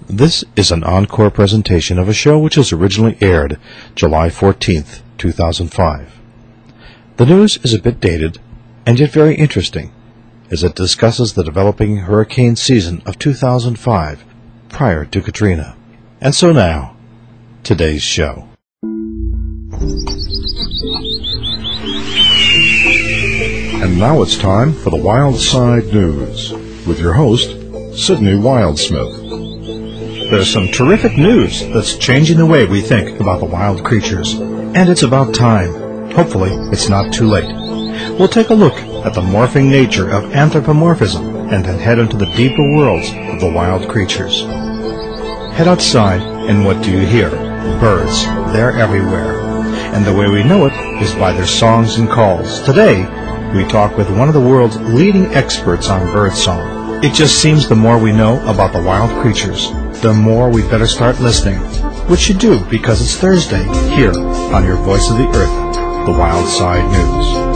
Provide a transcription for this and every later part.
This is an encore presentation of a show which was originally aired July 14th, 2005. The news is a bit dated and yet very interesting as it discusses the developing hurricane season of 2005 prior to Katrina. And so now, today's show. And now it's time for the Wild Side News with your host, Sidney Wildsmith. There's some terrific news that's changing the way we think about the wild creatures, and it's about time. Hopefully, it's not too late. We'll take a look at the morphing nature of anthropomorphism and then head into the deeper worlds of the wild creatures. Head outside, and what do you hear? Birds. They're everywhere. And the way we know it is by their songs and calls. Today, we talk with one of the world's leading experts on birdsong. It just seems the more we know about the wild creatures, the more we'd better start listening, which you do because it's Thursday here on your Voice of the Earth, the Wild Side News.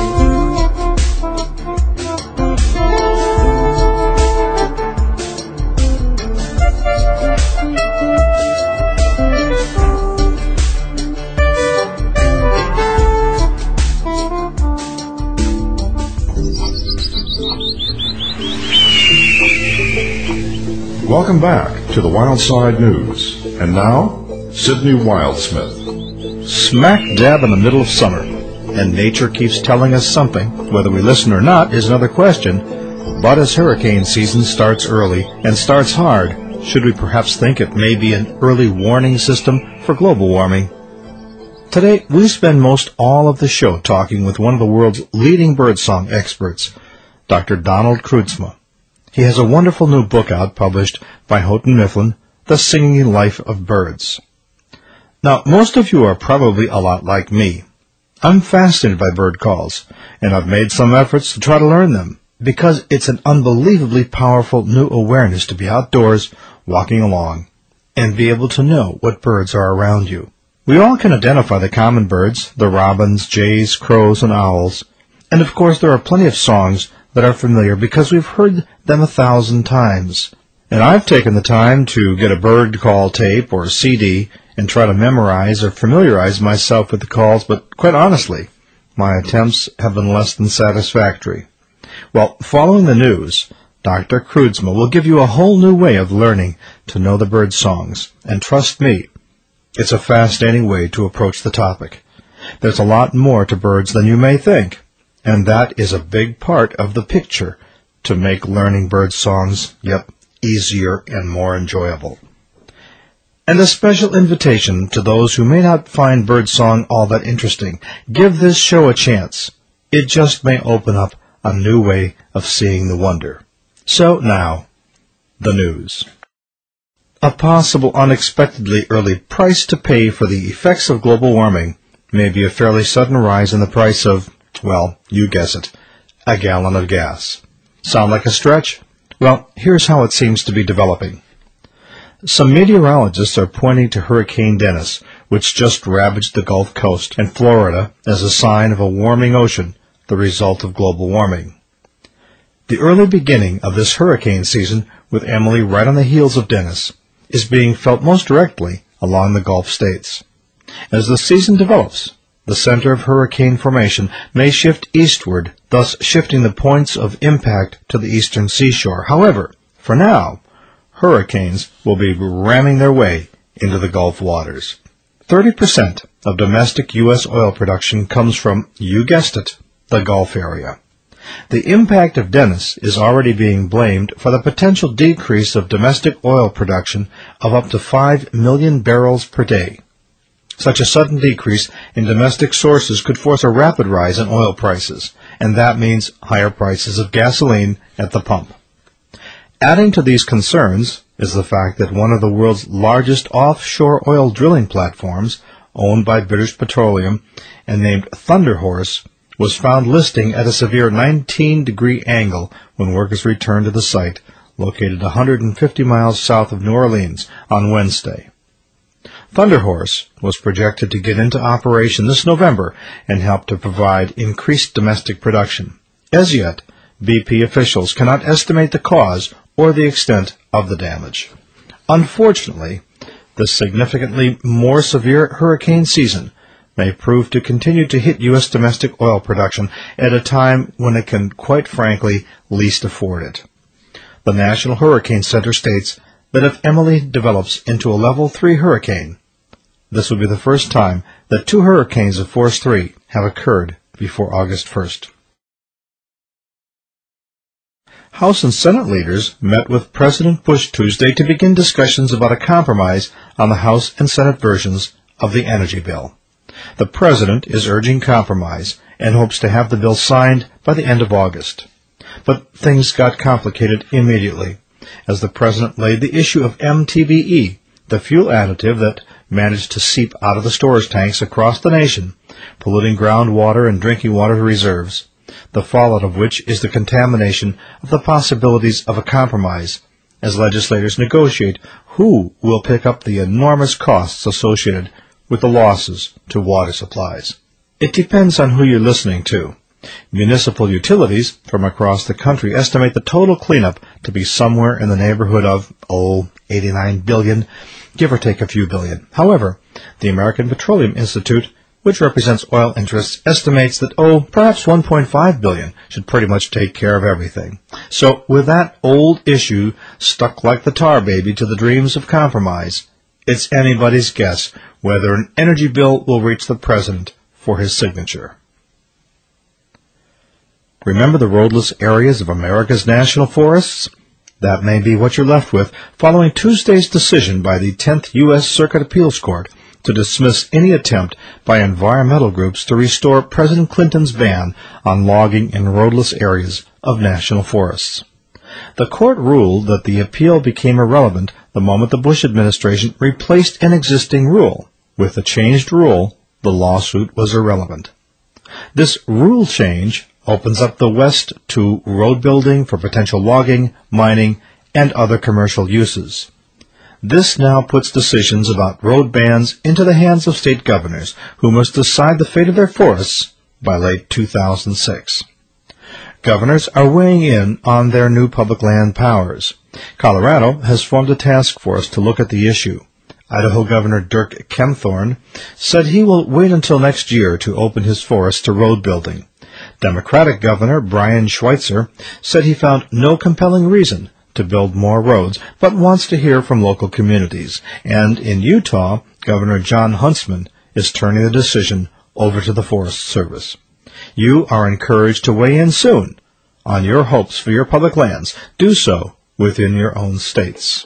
Welcome back to the Wild Side News. And now, Sidney Wildsmith. Smack dab in the middle of summer, and nature keeps telling us something. Whether we listen or not is another question. But as hurricane season starts early and starts hard, should we perhaps think it may be an early warning system for global warming? Today, we spend most all of the show talking with one of the world's leading birdsong experts, Dr. Donald Kroodsma. He has a wonderful new book out published by Houghton Mifflin, The Singing Life of Birds. Now, most of you are probably a lot like me. I'm fascinated by bird calls, and I've made some efforts to try to learn them, because it's an unbelievably powerful new awareness to be outdoors, walking along, and be able to know what birds are around you. We all can identify the common birds, the robins, jays, crows, and owls, and of course there are plenty of songs that are familiar because we've heard them 1,000 times. And I've taken the time to get a bird call tape or CD and try to memorize or familiarize myself with the calls, but quite honestly, my attempts have been less than satisfactory. Well, following the news, Dr. Kroodsma will give you a whole new way of learning to know the bird songs. And trust me, it's a fascinating way to approach the topic. There's a lot more to birds than you may think. And that is a big part of the picture to make learning bird songs, easier and more enjoyable. And a special invitation to those who may not find bird song all that interesting. Give this show a chance. It just may open up a new way of seeing the wonder. So now, the news. A possible unexpectedly early price to pay for the effects of global warming may be a fairly sudden rise in the price of, well, you guess it, a gallon of gas. Sound like a stretch? Well, here's how it seems to be developing. Some meteorologists are pointing to Hurricane Dennis, which just ravaged the Gulf Coast and Florida, as a sign of a warming ocean, the result of global warming. The early beginning of this hurricane season, with Emily right on the heels of Dennis, is being felt most directly along the Gulf states. As the season develops, the center of hurricane formation may shift eastward, thus shifting the points of impact to the eastern seashore. However, for now, hurricanes will be ramming their way into the Gulf waters. 30% of domestic U.S. oil production comes from, you guessed it, the Gulf area. The impact of Dennis is already being blamed for the potential decrease of domestic oil production of up to 5 million barrels per day. Such a sudden decrease in domestic sources could force a rapid rise in oil prices, and that means higher prices of gasoline at the pump. Adding to these concerns is the fact that one of the world's largest offshore oil drilling platforms, owned by British Petroleum and named Thunder Horse, was found listing at a severe 19-degree angle when workers returned to the site, located 150 miles south of New Orleans, on Wednesday. Thunder Horse was projected to get into operation this November and help to provide increased domestic production. As yet, BP officials cannot estimate the cause or the extent of the damage. Unfortunately, this significantly more severe hurricane season may prove to continue to hit U.S. domestic oil production at a time when it can, quite frankly, least afford it. The National Hurricane Center states that if Emily develops into a level 3 hurricane, this will be the first time that 2 hurricanes of force 3 have occurred before August 1st. House and Senate leaders met with President Bush Tuesday to begin discussions about a compromise on the House and Senate versions of the energy bill. The President is urging compromise and hopes to have the bill signed by the end of August. But things got complicated immediately as the President laid the issue of MTBE, the fuel additive that managed to seep out of the storage tanks across the nation, polluting groundwater and drinking water reserves, the fallout of which is the contamination of the possibilities of a compromise as legislators negotiate who will pick up the enormous costs associated with the losses to water supplies. It depends on who you're listening to. Municipal utilities from across the country estimate the total cleanup to be somewhere in the neighborhood of, $89 billion, give or take a few billion. However, the American Petroleum Institute, which represents oil interests, estimates that, perhaps $1.5 billion should pretty much take care of everything. So, with that old issue stuck like the tar baby to the dreams of compromise, it's anybody's guess whether an energy bill will reach the President for his signature. Remember the roadless areas of America's national forests? That may be what you're left with following Tuesday's decision by the 10th U.S. Circuit Appeals Court to dismiss any attempt by environmental groups to restore President Clinton's ban on logging in roadless areas of national forests. The court ruled that the appeal became irrelevant the moment the Bush administration replaced an existing rule. With the changed rule, the lawsuit was irrelevant. This rule change opens up the West to road building for potential logging, mining, and other commercial uses. This now puts decisions about road bans into the hands of state governors, who must decide the fate of their forests by late 2006. Governors are weighing in on their new public land powers. Colorado has formed a task force to look at the issue. Idaho Governor Dirk Kempthorne said he will wait until next year to open his forests to road building. Democratic Governor Brian Schweitzer said he found no compelling reason to build more roads, but wants to hear from local communities. And in Utah, Governor Jon Huntsman is turning the decision over to the Forest Service. You are encouraged to weigh in soon on your hopes for your public lands. Do so within your own states.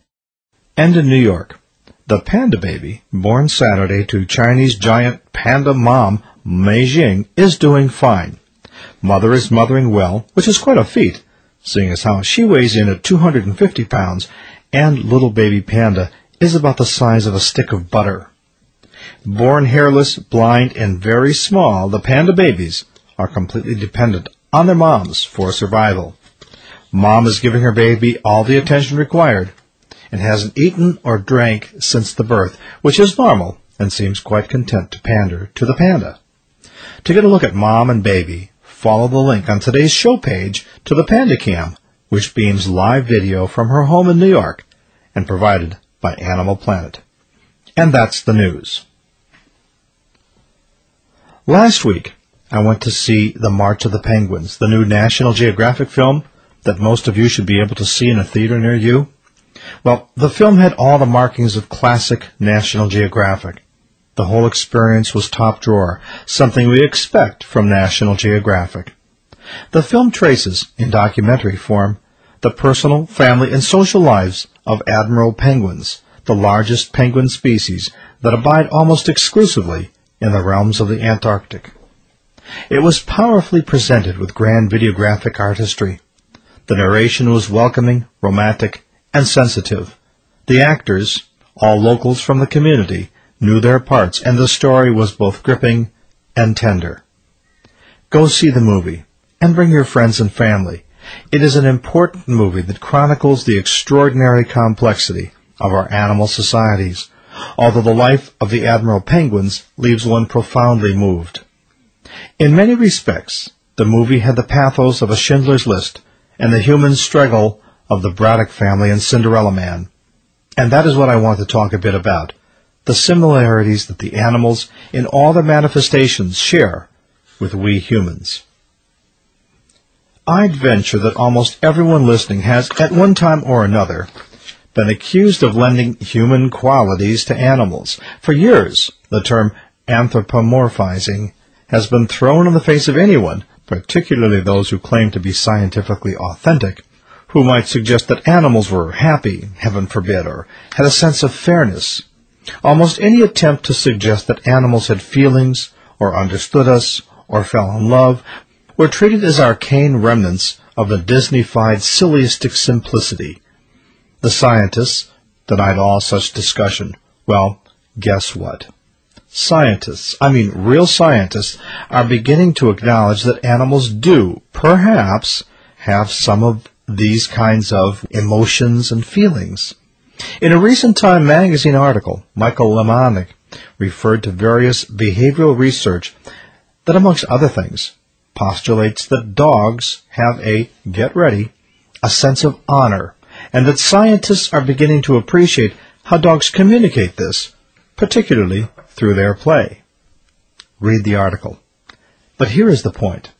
And in New York, the panda baby, born Saturday to Chinese giant panda mom Mei Jing, is doing fine. Mother is mothering well, which is quite a feat, seeing as how she weighs in at 250 pounds, and little baby panda is about the size of a stick of butter. Born hairless, blind, and very small, the panda babies are completely dependent on their moms for survival. Mom is giving her baby all the attention required and hasn't eaten or drank since the birth, which is normal and seems quite content to pander to the panda. To get a look at mom and baby, follow the link on today's show page to the Panda Cam, which beams live video from her home in New York and provided by Animal Planet. And that's the news. Last week, I went to see The March of the Penguins, the new National Geographic film that most of you should be able to see in a theater near you. Well, the film had all the markings of classic National Geographic. The whole experience was top drawer, something we expect from National Geographic. The film traces, in documentary form, the personal, family, and social lives of Admiral penguins, the largest penguin species that abide almost exclusively in the realms of the Antarctic. It was powerfully presented with grand videographic artistry. The narration was welcoming, romantic, and sensitive. The actors, all locals from the community, knew their parts, and the story was both gripping and tender. Go see the movie, and bring your friends and family. It is an important movie that chronicles the extraordinary complexity of our animal societies, although the life of the Admiral penguins leaves one profoundly moved. In many respects, the movie had the pathos of a Schindler's List and the human struggle of the Braddock family and Cinderella Man. And that is what I want to talk a bit about, the similarities that the animals in all their manifestations share with we humans. I'd venture that almost everyone listening has, at one time or another, been accused of lending human qualities to animals. For years, the term anthropomorphizing has been thrown in the face of anyone, particularly those who claim to be scientifically authentic, who might suggest that animals were happy, heaven forbid, or had a sense of fairness. Almost any attempt to suggest that animals had feelings, or understood us, or fell in love, were treated as arcane remnants of the Disney-fied sillyistic simplicity. The scientists denied all such discussion. Well, guess what? Scientists, real scientists, are beginning to acknowledge that animals do, perhaps, have some of these kinds of emotions and feelings. In a recent Time magazine article, Michael Lemanik referred to various behavioral research that, amongst other things, postulates that dogs have get ready, a sense of honor, and that scientists are beginning to appreciate how dogs communicate this, particularly through their play. Read the article. But here is the point.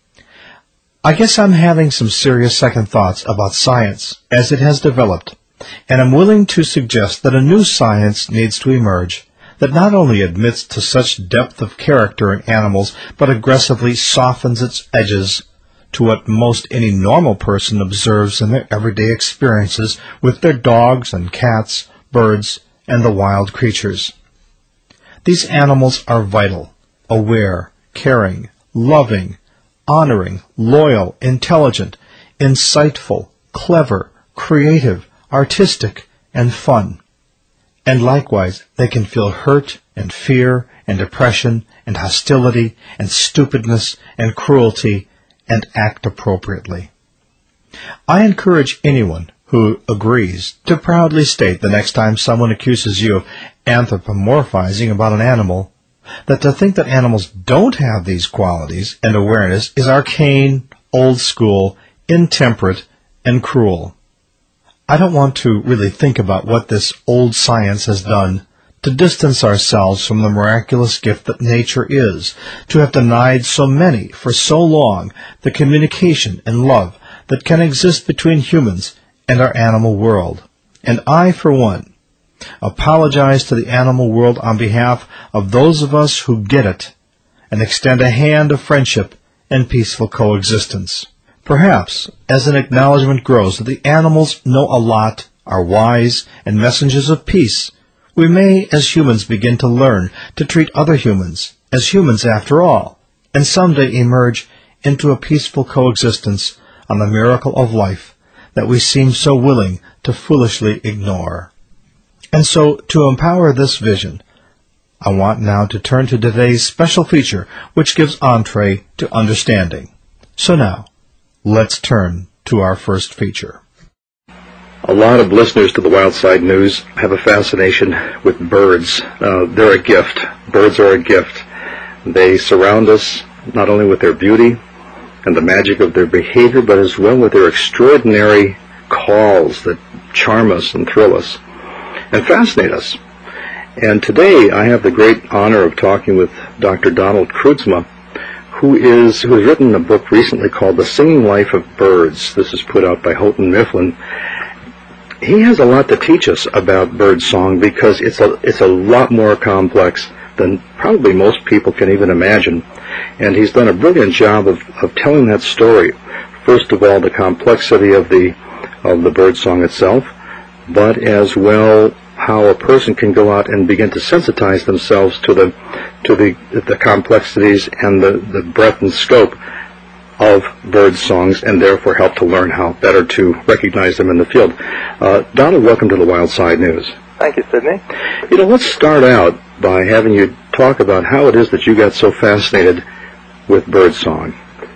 I guess I'm having some serious second thoughts about science as it has developed, and I'm willing to suggest that a new science needs to emerge that not only admits to such depth of character in animals, but aggressively softens its edges to what most any normal person observes in their everyday experiences with their dogs and cats, birds, and the wild creatures. These animals are vital, aware, caring, loving, honoring, loyal, intelligent, insightful, clever, creative, artistic, and fun. And likewise, they can feel hurt and fear and depression and hostility and stupidness and cruelty and act appropriately. I encourage anyone who agrees to proudly state the next time someone accuses you of anthropomorphizing about an animal, that to think that animals don't have these qualities and awareness is arcane, old school, intemperate, and cruel. I don't want to really think about what this old science has done to distance ourselves from the miraculous gift that nature is, to have denied so many for so long the communication and love that can exist between humans and our animal world. And I, for one, apologize to the animal world on behalf of those of us who get it and extend a hand of friendship and peaceful coexistence. Perhaps, as an acknowledgement grows that the animals know a lot, are wise, and messengers of peace, we may, as humans, begin to learn to treat other humans as humans after all, and someday emerge into a peaceful coexistence on the miracle of life that we seem so willing to foolishly ignore. And so, to empower this vision, I want now to turn to today's special feature, which gives entree to understanding. So now, let's turn to our first feature. A lot of listeners to the Wild Side News have a fascination with birds. They're a gift. Birds are a gift. They surround us not only with their beauty and the magic of their behavior, but as well with their extraordinary calls that charm us and thrill us and fascinate us. And today I have the great honor of talking with Dr. Donald Kroodsma, who has written a book recently called The Singing Life of Birds. This is put out by Houghton Mifflin. He has a lot to teach us about bird song because it's a lot more complex than probably most people can even imagine. And he's done a brilliant job of telling that story. First of all, the complexity of the bird song itself, but as well how a person can go out and begin to sensitize themselves to the complexities and the breadth and scope of bird songs, and therefore help to learn how better to recognize them in the field. Donald, welcome to the Wild Side News. Thank you, Sidney. Let's start out by having you talk about how it is that you got so fascinated with bird song.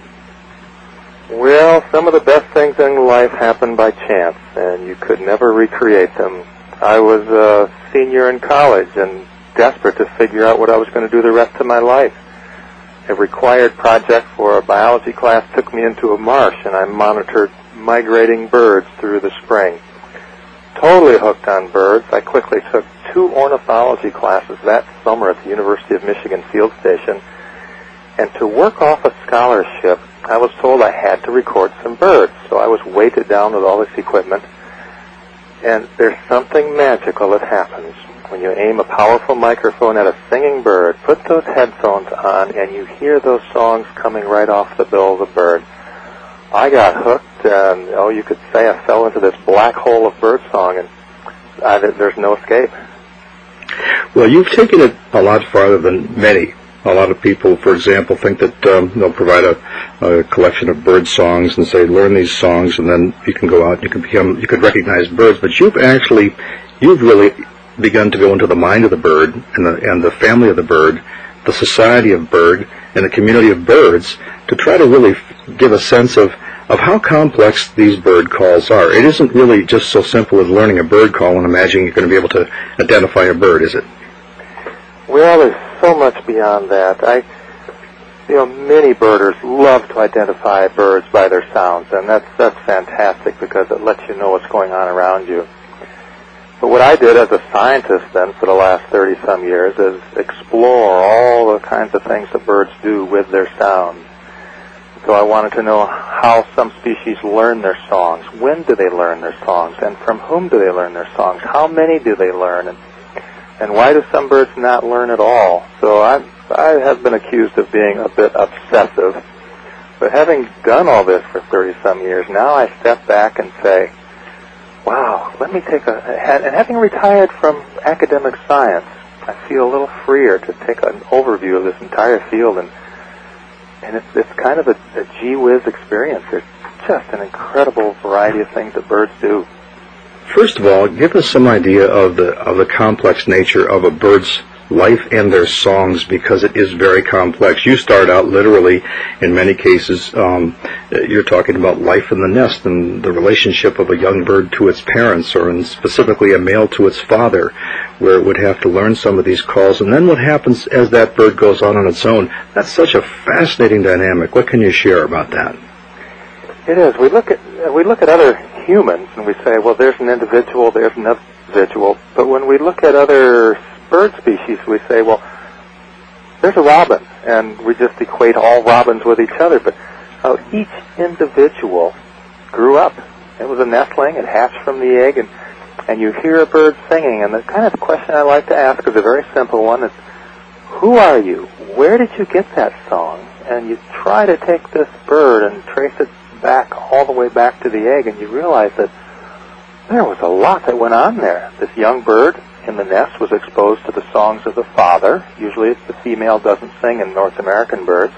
Well, some of the best things in life happen by chance, and you could never recreate them. I was a senior in college and desperate to figure out what I was going to do the rest of my life. A required project for a biology class took me into a marsh, and I monitored migrating birds through the spring. totally hooked on birds. I quickly took 2 ornithology classes that summer at the University of Michigan Field Station. And to work off a scholarship, I was told I had to record some birds. So I was weighted down with all this equipment. And there's something magical that happens when you aim a powerful microphone at a singing bird, put those headphones on, and you hear those songs coming right off the bill of the bird. I got hooked, and you could say I fell into this black hole of birdsong, and there's no escape. Well, you've taken it a lot farther than many. A lot of people, for example, think that they'll provide a collection of bird songs and say, learn these songs, and then you can go out, you could recognize birds. But you've really begun to go into the mind of the bird and the family of the bird, the society of bird, and the community of birds to try to really give a sense of how complex these bird calls are. It isn't really just so simple as learning a bird call and imagining you're going to be able to identify a bird, is it? Well, there's so much beyond that. Many birders love to identify birds by their sounds, and that's fantastic because it lets you know what's going on around you. But what I did as a scientist then for the last 30-some years is explore all the kinds of things that birds do with their sounds. So I wanted to know how some species learn their songs, when do they learn their songs, and from whom do they learn their songs, how many do they learn, and why do some birds not learn at all? So I have been accused of being a bit obsessive. But having done all this for 30-some years, now I step back and say, wow, let me take and having retired from academic science, I feel a little freer to take an overview of this entire field, and it's kind of a gee-whiz experience. There's just an incredible variety of things that birds do. First of all, give us some idea of the complex nature of a bird's life and their songs, because it is very complex. You start out literally, in many cases, you're talking about life in the nest and the relationship of a young bird to its parents, or specifically a male to its father, where it would have to learn some of these calls. And then what happens as that bird goes on its own? That's such a fascinating dynamic. What can you share about that? It is. We look at other humans and we say, well, there's an individual, there's another individual. But when we look at other bird species, we say, well, there's a robin, and we just equate all robins with each other. But each individual grew up. It was a nestling. It hatched from the egg, and you hear a bird singing. And the kind of question I like to ask is a very simple one. It's, who are you? Where did you get that song? And you try to take this bird and trace it back, all the way back to the egg, and you realize that there was a lot that went on there. This young bird in the nest was exposed to the songs of the father. Usually the female doesn't sing in North American birds.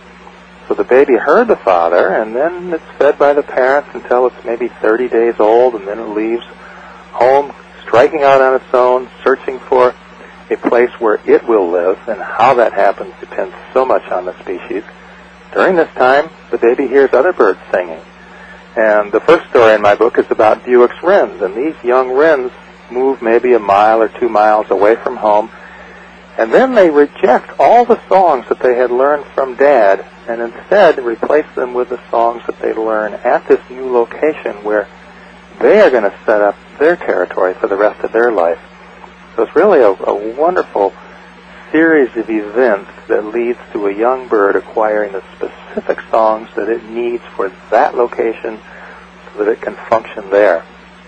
So the baby heard the father, and then it's fed by the parents until it's maybe 30 days old, and then it leaves home, striking out on its own, searching for a place where it will live, and how that happens depends so much on the species. During this time, the baby hears other birds singing. And the first story in my book is about Bewick's wrens, and these young wrens move maybe a mile or 2 miles away from home, and then they reject all the songs that they had learned from Dad, and instead replace them with the songs that they learn at this new location where they are going to set up their territory for the rest of their life. So it's really a wonderful series of events that leads to a young bird acquiring the specific songs that it needs for that location so that it can function there.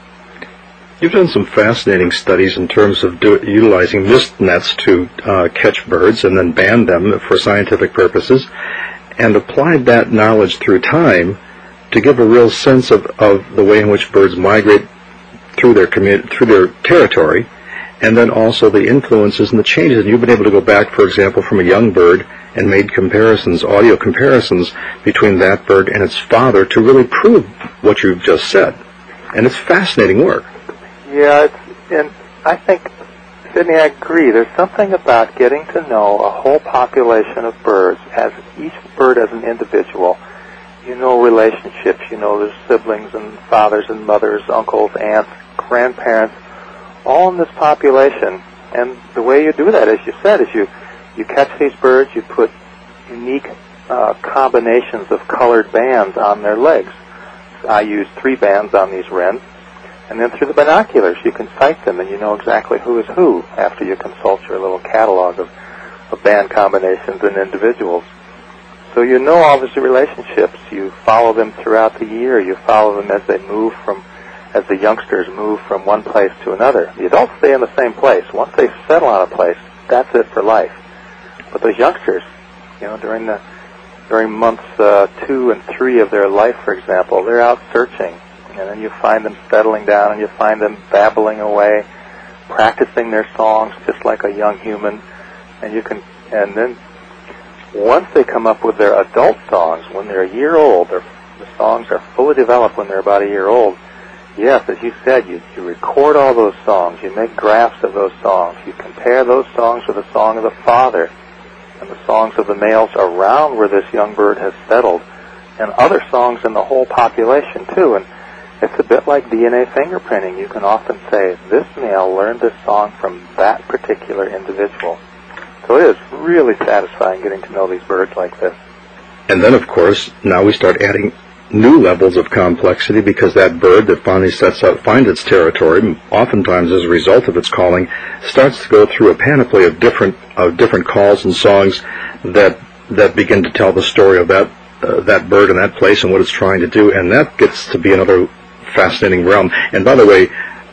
You've done some fascinating studies in terms of utilizing mist nets to catch birds and then band them for scientific purposes, and applied that knowledge through time to give a real sense of the way in which birds migrate through their territory, and then also the influences and the changes. And you've been able to go back, for example, from a young bird and made comparisons, audio comparisons between that bird and its father to really prove what you've just said. And it's fascinating work. Yeah, and I think, Sidney, I agree. There's something about getting to know a whole population of birds, as each bird as an individual. You know relationships, you know there's siblings and fathers and mothers, uncles, aunts, grandparents, all in this population. And the way you do that, as you said, is you catch these birds, you put unique combinations of colored bands on their legs. I used 3 bands on these wrens, And then through the binoculars, you can sight them, and you know exactly who is who after you consult your little catalog of band combinations and individuals. So you know all these relationships. You follow them throughout the year. You follow them as the youngsters move from one place to another. You don't stay in the same place. Once they settle on a place, that's it for life. But those youngsters, you know, during months 2 and 3 of their life, for example, they're out searching, and then you find them settling down, and you find them babbling away, practicing their songs just like a young human, and then once they come up with their adult songs, when they're a year old, the songs are fully developed when they're about a year old. Yes, as you said, you record all those songs, you make graphs of those songs, you compare those songs with the song of the father and the songs of the males around where this young bird has settled, and other songs in the whole population too. And it's a bit like DNA fingerprinting. You can often say, this male learned this song from that particular individual. So it is really satisfying getting to know these birds like this. And then, of course, now we start adding new levels of complexity, because that bird that finally sets out, finds its territory, oftentimes as a result of its calling, starts to go through a panoply of different calls and songs that begin to tell the story of that bird and that place and what it's trying to do, and that gets to be another fascinating realm. And by the way,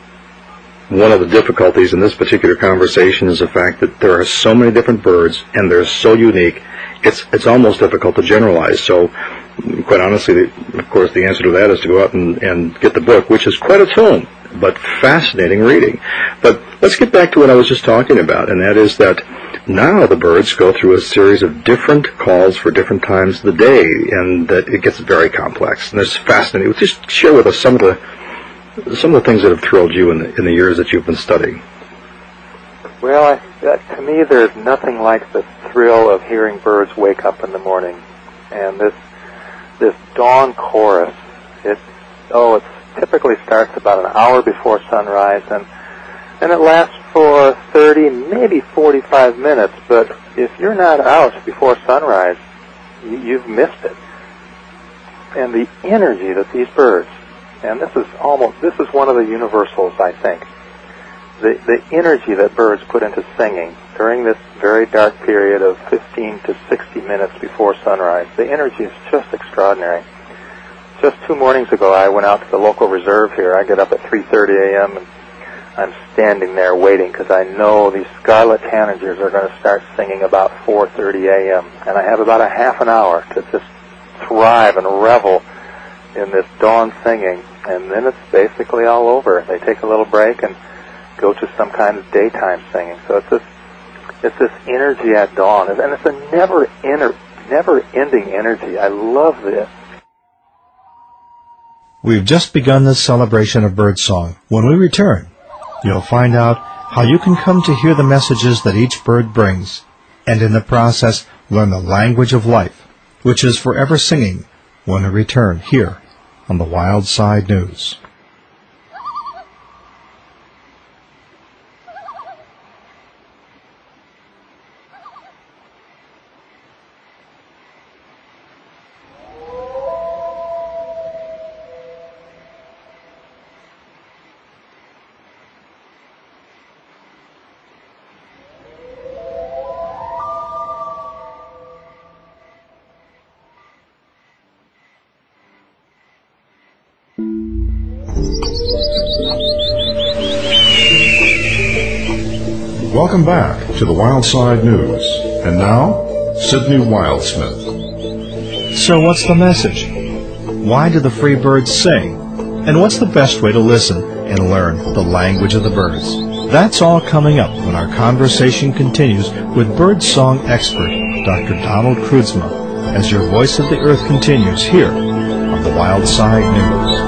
one of the difficulties in this particular conversation is the fact that there are so many different birds and they're so unique, it's almost difficult to generalize. So, quite honestly, of course, the answer to that is to go out and get the book, which is quite a tome, but fascinating reading. But let's get back to what I was just talking about, and that is that now the birds go through a series of different calls for different times of the day, and that it gets very complex. And it's fascinating. Just share with us some of the things that have thrilled you in the years that you've been studying. Well, to me, there's nothing like the thrill of hearing birds wake up in the morning, and this dawn chorus. It typically starts about an hour before sunrise, and it lasts for 30, maybe 45 minutes. But if you're not out before sunrise, you've missed it. And the energy that these birds, and this is one of the universals, I think. The energy that birds put into singing during this very dark period of 15 to 60 minutes before sunrise, the energy is just extraordinary. Just 2 mornings ago, I went out to the local reserve here. I get up at 3:30 a.m. and I'm standing there waiting because I know these scarlet tanagers are going to start singing about 4:30 a.m. And I have about a half an hour to just thrive and revel in this dawn singing, and then it's basically all over. They take a little break and go to some kind of daytime singing. So it's this energy at dawn, and it's a never-ending energy. I love this. We've just begun this celebration of birdsong. When we return, you'll find out how you can come to hear the messages that each bird brings, and in the process learn the language of life, which is forever singing, when we return here on the Wild Side News. Welcome back to the Wild Side News. And now, Sidney Wildsmith. So what's the message? Why do the free birds sing? And what's the best way to listen and learn the language of the birds? That's all coming up when our conversation continues with birdsong expert Dr. Donald Kreutzma as your Voice of the Earth continues here on the Wild Side News.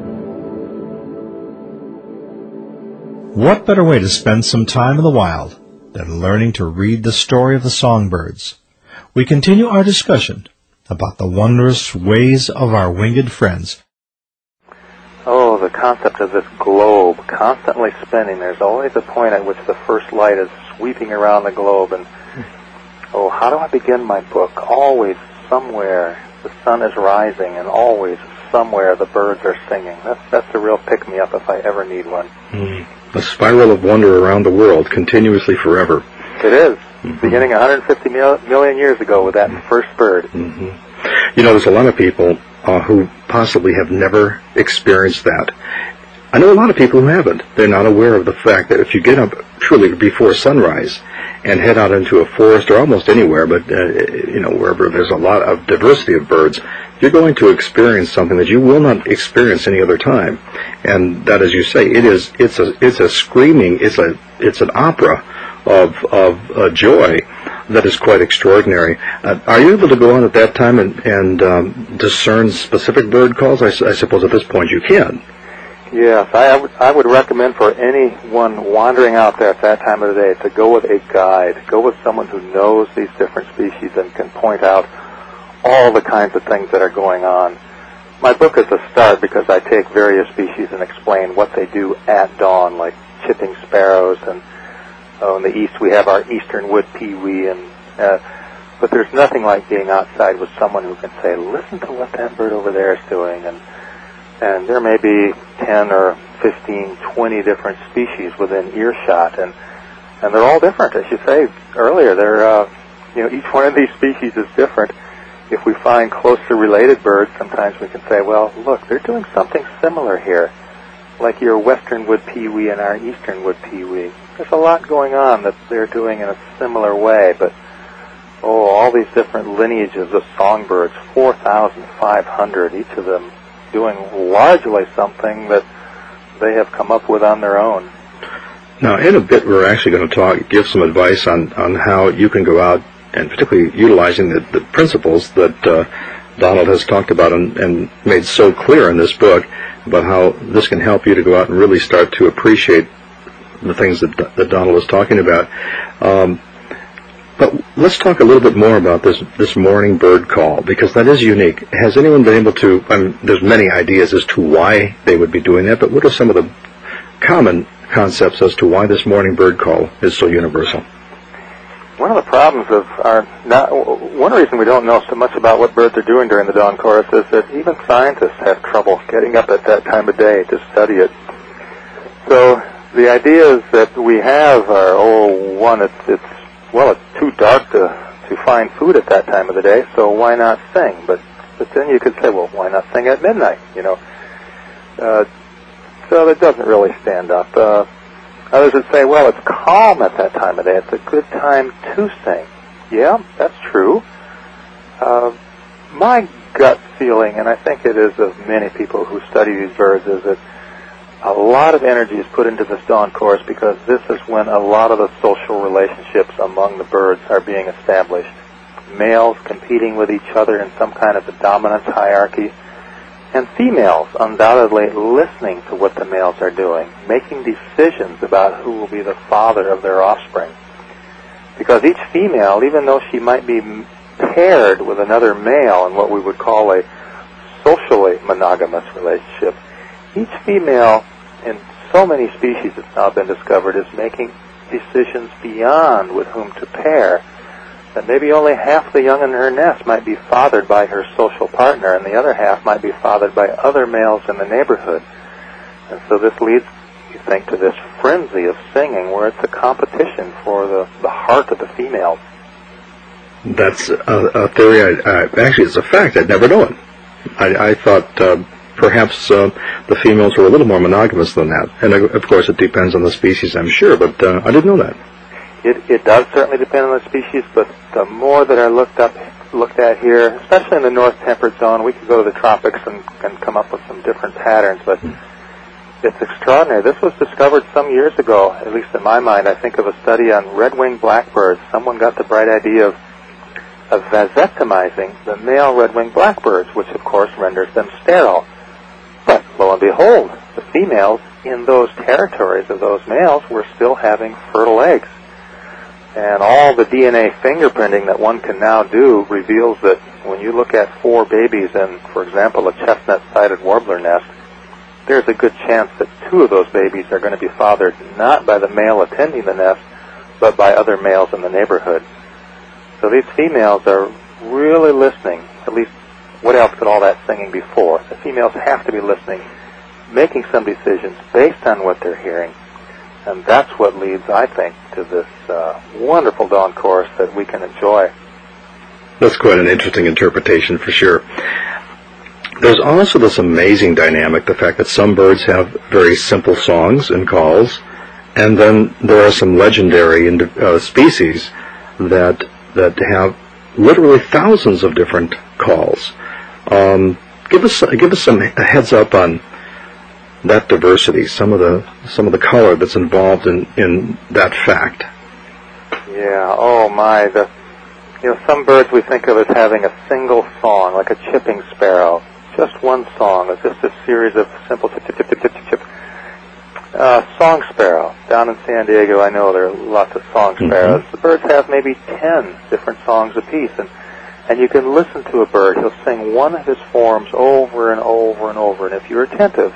What better way to spend some time in the wild than learning to read the story of the songbirds. We continue our discussion about the wondrous ways of our winged friends. Oh, the concept of this globe constantly spinning. There's always a point at which the first light is sweeping around the globe. And, oh, how do I begin my book? Always somewhere the sun is rising, and always somewhere the birds are singing. That's a real pick-me-up if I ever need one. A spiral of wonder around the world, continuously forever. It is. Beginning 150 million years ago with that first bird. You know, there's a lot of people who possibly have never experienced that. I know a lot of people who haven't. They're not aware of the fact that if you get up truly before sunrise and head out into a forest or almost anywhere, but wherever there's a lot of diversity of birds, you're going to experience something that you will not experience any other time. And that, as you say, it's a screaming, it's an opera of joy that is quite extraordinary. Are you able to go on at that time and discern specific bird calls? I suppose at this point you can. Yes, I would recommend for anyone wandering out there at that time of the day to go with a guide, go with someone who knows these different species and can point out all the kinds of things that are going on. My book is a start because I take various species and explain what they do at dawn, like chipping sparrows, and in the east we have our eastern wood pewee, but there's nothing like being outside with someone who can say, listen to what that bird over there is doing, and there may be 10 or 15, 20 different species within earshot, and they're all different. As you say earlier, they're each one of these species is different. If we find closely related birds, sometimes we can say, well, look, they're doing something similar here, like your western wood pewee and our eastern wood pewee. There's a lot going on that they're doing in a similar way, but all these different lineages of songbirds, 4,500, each of them doing largely something that they have come up with on their own. Now, in a bit, we're actually going to give some advice on how you can go out, and particularly utilizing the principles that Donald has talked about and made so clear in this book about how this can help you to go out and really start to appreciate the things that Donald is talking about. But let's talk a little bit more about this morning bird call, because that is unique. Has anyone been able to, there's many ideas as to why they would be doing that, but what are some of the common concepts as to why this morning bird call is so universal? One of the problems one reason we don't know so much about what birds are doing during the dawn chorus is that even scientists have trouble getting up at that time of day to study it. So the ideas that we have are, it's too dark to find food at that time of the day, so why not sing? But then you could say, well, why not sing at midnight? So that doesn't really stand up. Others would say, well, it's calm at that time of day. It's a good time to sing. Yeah, that's true. My gut feeling, and I think it is of many people who study these birds, is that a lot of energy is put into this dawn chorus because this is when a lot of the social relationships among the birds are being established. Males competing with each other in some kind of a dominance hierarchy, and females undoubtedly listening to what the males are doing, making decisions about who will be the father of their offspring. Because each female, even though she might be paired with another male in what we would call a socially monogamous relationship, each female in so many species it's now been discovered is making decisions beyond with whom to pair, that maybe only half the young in her nest might be fathered by her social partner, and the other half might be fathered by other males in the neighborhood. And so this leads, you think, to this frenzy of singing where it's a competition for the heart of the females. That's a theory. Actually, it's a fact. I'd never known. I thought perhaps the females were a little more monogamous than that. And, of course, it depends on the species, I'm sure, but I didn't know that. It does certainly depend on the species, but the more that are looked at here, especially in the north temperate zone, we could go to the tropics and come up with some different patterns, but it's extraordinary. This was discovered some years ago, at least in my mind. I think of a study on red-winged blackbirds. Someone got the bright idea of vasectomizing the male red-winged blackbirds, which of course renders them sterile. But lo and behold, the females in those territories of those males were still having fertile eggs. And all the DNA fingerprinting that one can now do reveals that when you look at 4 babies in, for example, a chestnut-sided warbler nest, there's a good chance that 2 of those babies are going to be fathered not by the male attending the nest, but by other males in the neighborhood. So these females are really listening. At least, what else could all that singing be for? The females have to be listening, making some decisions based on what they're hearing. And that's what leads, I think, to this wonderful dawn chorus that we can enjoy. That's quite an interesting interpretation for sure. There's also this amazing dynamic, the fact that some birds have very simple songs and calls, and then there are some legendary species that have literally thousands of different calls. Give us some heads up on that diversity, some of the color that's involved in that fact. Yeah. Oh my. Some birds we think of as having a single song, like a chipping sparrow. Just one song. It's just a series of simple chip, chip, chip, chip, chip, chip. Song sparrow. Down in San Diego, I know there are lots of song sparrows. Mm-hmm. The birds have maybe 10 different songs apiece, and you can listen to a bird. He'll sing one of his forms over and over and over, and if you're attentive,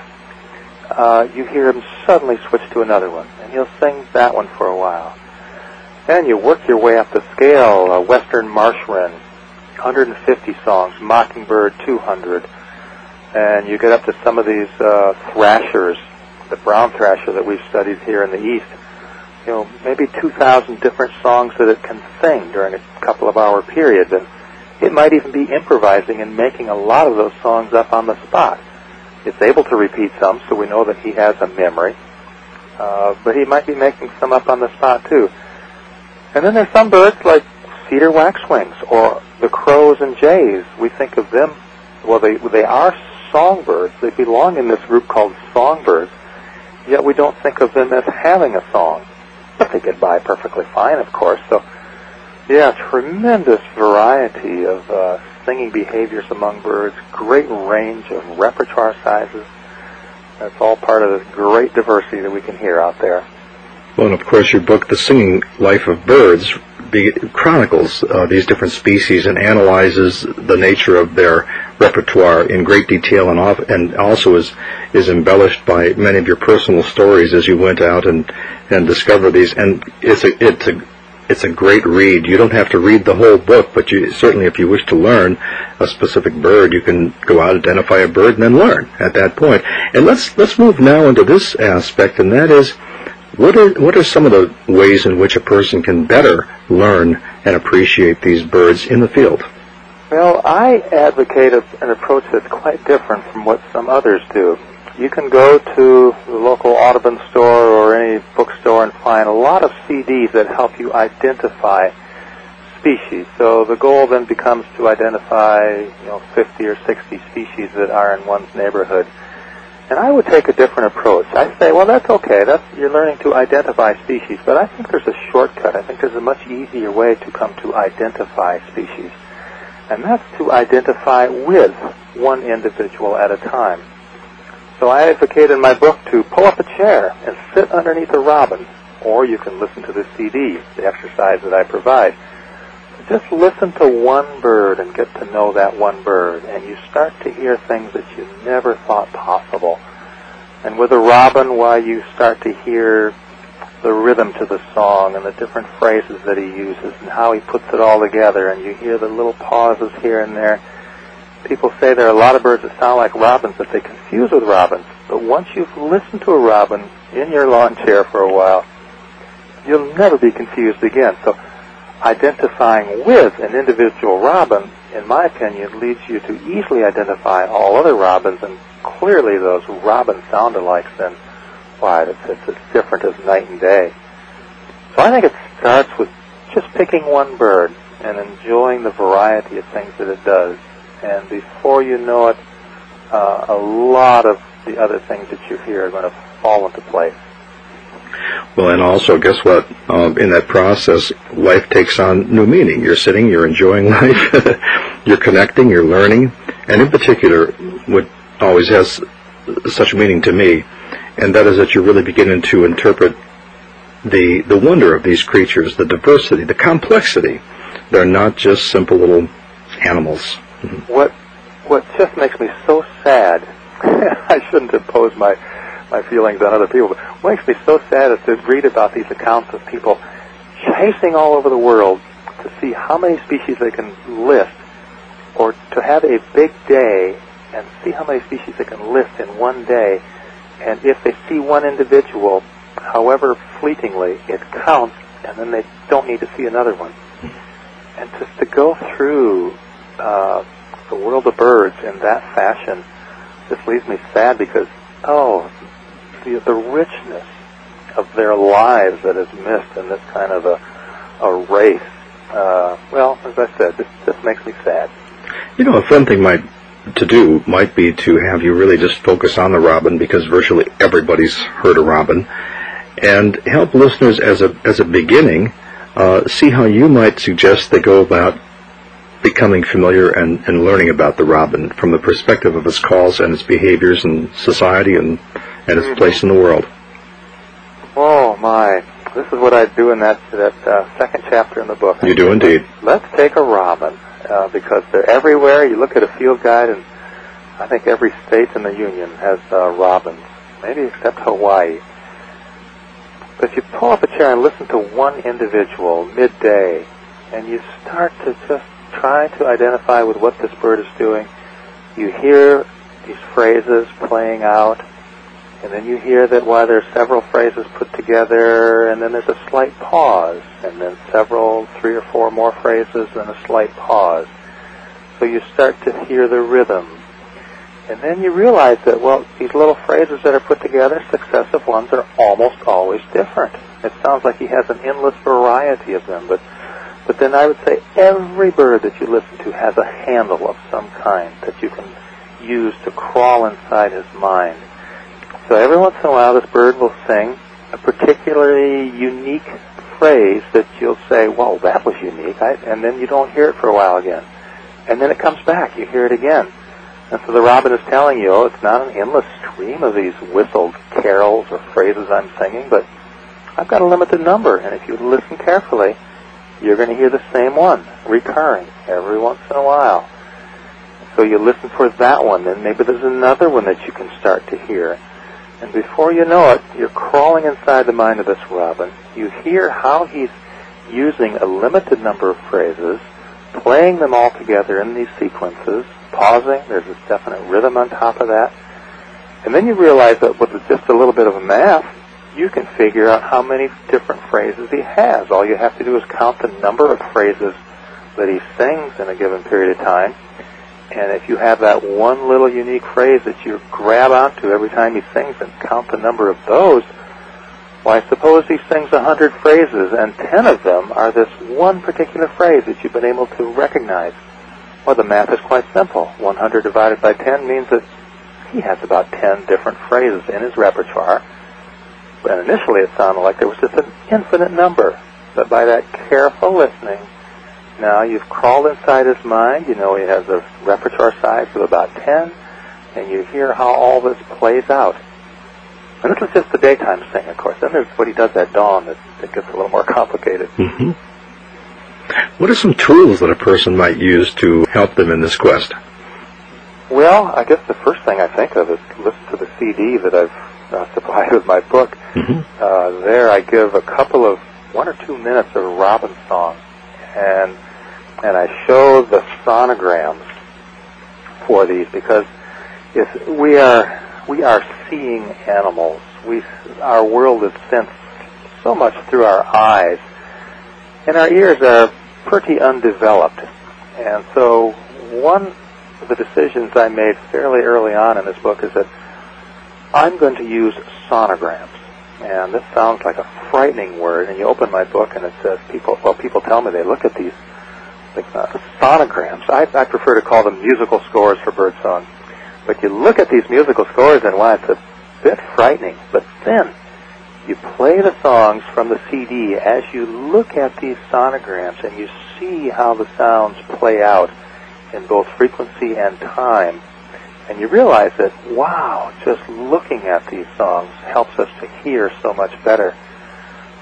you hear him suddenly switch to another one, and he'll sing that one for a while. Then you work your way up the scale. Western marsh wren, 150 songs. Mockingbird, 200. And you get up to some of these thrashers, the brown thrasher that we've studied here in the East. Maybe 2,000 different songs that it can sing during a couple of hour period. And it might even be improvising and making a lot of those songs up on the spot. It's able to repeat some, so we know that he has a memory. But he might be making some up on the spot, too. And then there's some birds like cedar waxwings or the crows and jays. We think of them, well, they are songbirds. They belong in this group called songbirds, yet we don't think of them as having a song. But they get by perfectly fine, of course. So, yeah, tremendous variety of singing behaviors among birds, great range of repertoire sizes. That's all part of this great diversity that we can hear out there. Well, and of course your book, The Singing Life of Birds, chronicles these different species and analyzes the nature of their repertoire in great detail, and also is embellished by many of your personal stories as you went out and discovered these. And it's a great read. You don't have to read the whole book, but you certainly, if you wish to learn a specific bird, you can go out, identify a bird, and then learn at that point. And let's move now into this aspect, and that is, what are some of the ways in which a person can better learn and appreciate these birds in the field? Well, I advocate an approach that's quite different from what some others do. You can go to the local Audubon store or any bookstore and find a lot of CDs that help you identify species. So the goal then becomes to identify 50 or 60 species that are in one's neighborhood. And I would take a different approach. I say, well, that's okay. You're learning to identify species, but I think there's a shortcut. I think there's a much easier way to come to identify species. And that's to identify with one individual at a time. So I advocate in my book to pull up a chair and sit underneath a robin, or you can listen to the CD, the exercise that I provide. Just listen to one bird and get to know that one bird, and you start to hear things that you never thought possible. And with a robin, you start to hear the rhythm to the song and the different phrases that he uses and how he puts it all together, and you hear the little pauses here and there. People say there are a lot of birds that sound like robins that they confuse with robins, but once you've listened to a robin in your lawn chair for a while, you'll never be confused again. So identifying with an individual robin, in my opinion, leads you to easily identify all other robins, and clearly those robin sound-alikes, then, it's as different as night and day. So I think it starts with just picking one bird and enjoying the variety of things that it does. And before you know it, a lot of the other things that you hear are going to fall into place. Well, and also, guess what? In that process, life takes on new meaning. You're sitting, you're enjoying life, you're connecting, you're learning, and in particular, what always has such meaning to me, and that is that you're really beginning to interpret the wonder of these creatures, the diversity, the complexity. They're not just simple little animals. What just makes me so sad, I shouldn't impose my feelings on other people, but what makes me so sad is to read about these accounts of people chasing all over the world to see how many species they can list, or to have a big day and see how many species they can list in one day. And if they see one individual, however fleetingly, it counts, and then they don't need to see another one. And just to go through the world of birds in that fashion just leaves me sad, because, the richness of their lives that is missed in this kind of a race. As I said, this just makes me sad. A fun thing to do might be to have you really just focus on the robin, because virtually everybody's heard a robin, and help listeners as a beginning see how you might suggest they go about becoming familiar and learning about the robin from the perspective of its calls and its behaviors in society and its place in the world. Oh my! This is what I do in that second chapter in the book. You do indeed. Let's take a robin, because they're everywhere. You look at a field guide, and I think every state in the Union has robins, maybe except Hawaii. But if you pull up a chair and listen to one individual midday, and you start to just try to identify with what this bird is doing, you hear these phrases playing out, and then you hear that while there are several phrases put together, and then there's a slight pause, and then three or four more phrases, and a slight pause. So you start to hear the rhythm. And then you realize that, these little phrases that are put together, successive ones, are almost always different. It sounds like he has an endless variety of them, but then I would say every bird that you listen to has a handle of some kind that you can use to crawl inside his mind. So every once in a while, this bird will sing a particularly unique phrase that you'll say, well, that was unique, and then you don't hear it for a while again. And then it comes back, you hear it again. And so the robin is telling you, it's not an endless stream of these whistled carols or phrases I'm singing, but I've got a limited number, and if you listen carefully, you're going to hear the same one recurring every once in a while. So you listen for that one, then maybe there's another one that you can start to hear. And before you know it, you're crawling inside the mind of this robin. You hear how he's using a limited number of phrases, playing them all together in these sequences, pausing, there's this definite rhythm on top of that. And then you realize that with just a little bit of a math, you can figure out how many different phrases he has. All you have to do is count the number of phrases that he sings in a given period of time. And if you have that one little unique phrase that you grab onto every time he sings and count the number of those, why, suppose he sings 100 phrases and 10 of them are this one particular phrase that you've been able to recognize. Well, the math is quite simple. 100 divided by 10 means that he has about 10 different phrases in his repertoire. And initially it sounded like there was just an infinite number. But by that careful listening, now you've crawled inside his mind. You know he has a repertoire size of about 10, and you hear how all this plays out. And this is just the daytime thing, of course. Then there's what he does at dawn that gets a little more complicated. Mm-hmm. What are some tools that a person might use to help them in this quest? Well, I guess the first thing I think of is listen to the CD that I've supplied with my book. Mm-hmm. There I give a couple of 1 or 2 minutes of robin song, and I show the sonograms for these, because if we are seeing animals. Our world is sensed so much through our eyes, and our ears are pretty undeveloped. And so one of the decisions I made fairly early on in this book is that I'm going to use sonograms. And this sounds like a frightening word, and you open my book and it says people tell me they look at these sonograms. I prefer to call them musical scores for birdsong. But you look at these musical scores and wow, it's a bit frightening. But then you play the songs from the CD as you look at these sonograms, and you see how the sounds play out in both frequency and time. And you realize that, wow, just looking at these songs helps us to hear so much better.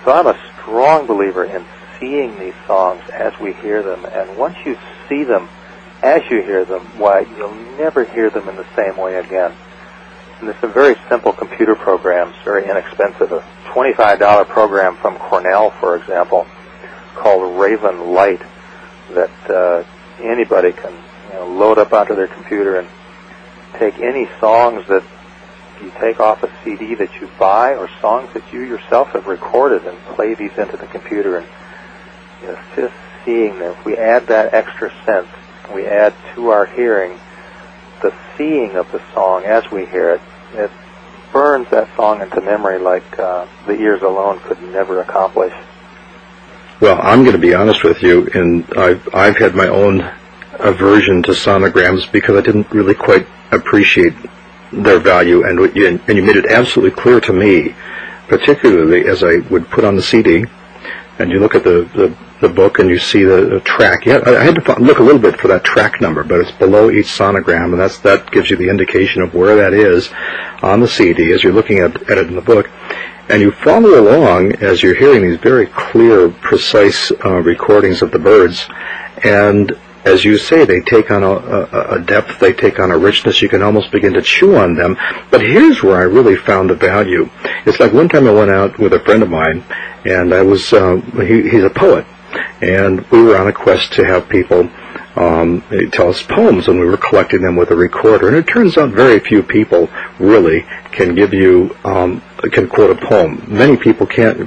So I'm a strong believer in seeing these songs as we hear them, and once you see them as you hear them, why, you'll never hear them in the same way again. And there's some very simple computer programs, very inexpensive. A $25 program from Cornell, for example, called Raven Light, that anybody can load up onto their computer and take any songs that you take off a CD that you buy or songs that you yourself have recorded and play these into the computer. And just seeing them, if we add that extra sense, we add to our hearing the seeing of the song as we hear it, it burns that song into memory like the ears alone could never accomplish. Well, I'm going to be honest with you, and I've had my own aversion to sonograms because I didn't really quite appreciate their value, and you made it absolutely clear to me, particularly as I would put on the CD, and you look at the book and you see the track. Yeah, I had to look a little bit for that track number, but it's below each sonogram, and that gives you the indication of where that is on the CD as you're looking at it in the book. And you follow along as you're hearing these very clear, precise recordings of the birds, and as you say, they take on a depth, they take on a richness. You can almost begin to chew on them. But here's where I really found the value. It's like one time I went out with a friend of mine, and I was he's a poet, and we were on a quest to have people tell us poems, and we were collecting them with a recorder. And it turns out very few people really can give you can quote a poem. Many people can't,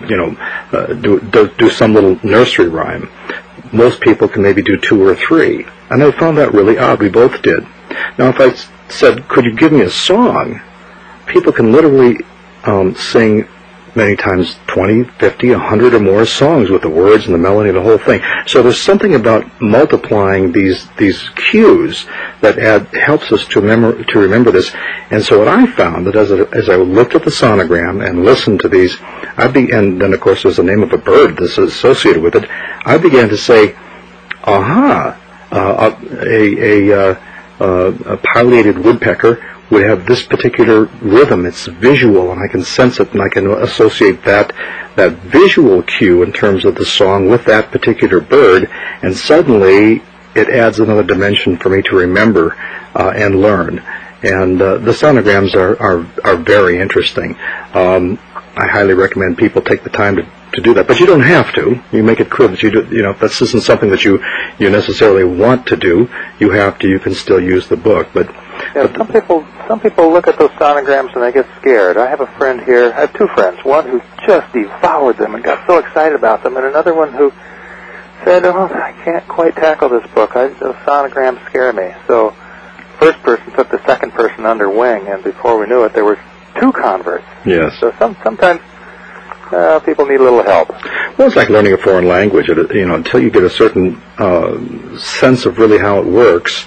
do some little nursery rhyme. Most people can maybe do 2 or 3. And I found that really odd. We both did. Now, if I said, could you give me a song? People can literally sing many times 20, 50, 100 or more songs with the words and the melody and the whole thing. So there's something about multiplying these cues that helps us to remember this. And so what I found that as I looked at the sonogram and listened to these, and then of course there's the name of a bird that's associated with it, I began to say, aha, a pileated woodpecker would have this particular rhythm. It's visual, and I can sense it, and I can associate that visual cue in terms of the song with that particular bird, and suddenly it adds another dimension for me to remember and learn. And the sonograms are very interesting. I highly recommend people take the time to do that, but you don't have to. You make it clear that this isn't something that you necessarily want to do. You have to. You can still use the book, but some people look at those sonograms and they get scared. I have a friend here. I have 2 friends. One who just devoured them and got so excited about them, and another one who said, "Oh, I can't quite tackle this book. Those sonograms scare me." So, first person took the second person under wing, and before we knew it, there were 2 converts. Yes. So sometimes people need a little help. Well, it's like learning a foreign language. Until you get a certain sense of really how it works,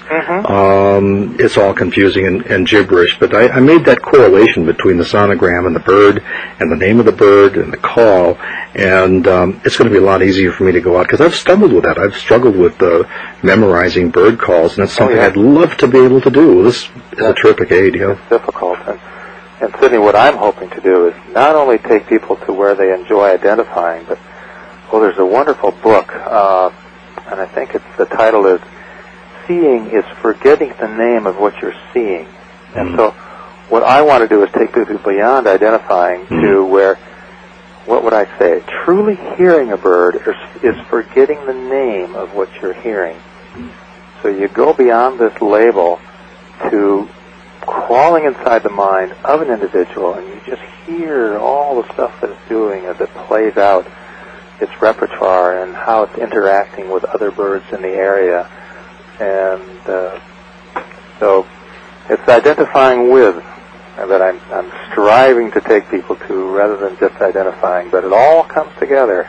it's all confusing and gibberish. But I made that correlation between the sonogram and the bird, and the name of the bird, and the call, and it's going to be a lot easier for me to go out, because I've stumbled with that. I've struggled with memorizing bird calls, and it's something I'd love to be able to do. This is a terrific aid. It's difficult. And Sidney, what I'm hoping to do is not only take people to where they enjoy identifying, but there's a wonderful book, and I think the title is "Seeing is Forgetting the Name of What You're Seeing." And so what I want to do is take people beyond identifying to where, what would I say, truly hearing a bird is forgetting the name of what you're hearing. So you go beyond this label to crawling inside the mind of an individual, and you just hear all the stuff that it's doing as it plays out its repertoire and how it's interacting with other birds in the area. And so it's identifying with that I'm striving to take people to, rather than just identifying, but it all comes together.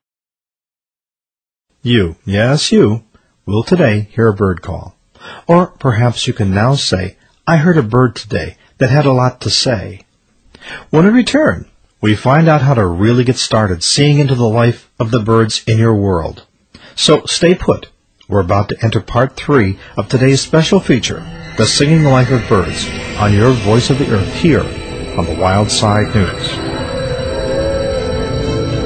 You, yes you, will today hear a bird call. Or perhaps you can now say, I heard a bird today that had a lot to say. When we return, we find out how to really get started seeing into the life of the birds in your world. So stay put. We're about to enter part 3 of today's special feature, The Singing Life of Birds, on your Voice of the Earth here on the Wild Side News.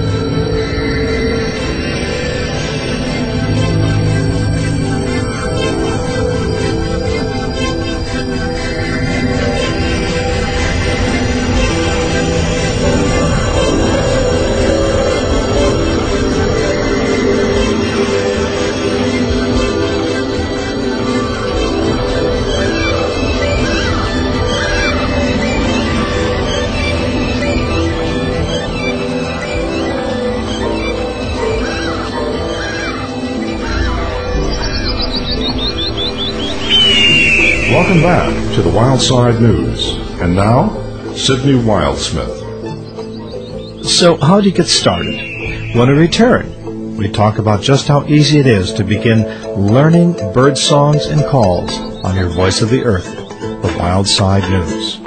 Welcome back to the Wildside News. And now, Sidney Wildsmith. So, how do you get started? When we return, we talk about just how easy it is to begin learning bird songs and calls on your Voice of the Earth, the Wildside News.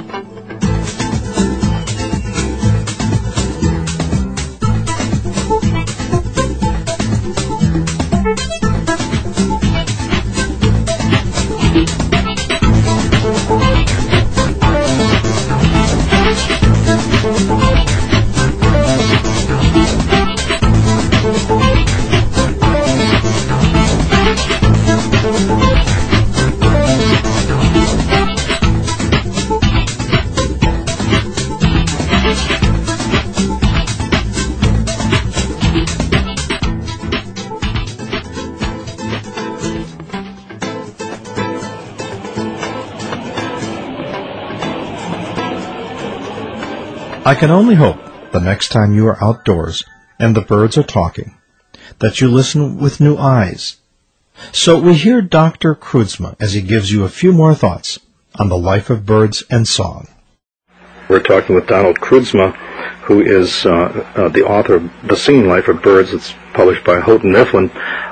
I can only hope the next time you are outdoors and the birds are talking, that you listen with new eyes. So we hear Dr. Kreutzma as he gives you a few more thoughts on the life of birds and song. We're talking with Donald Kreutzma, who is the author of The Singing Life of Birds. It's published by Houghton Mifflin.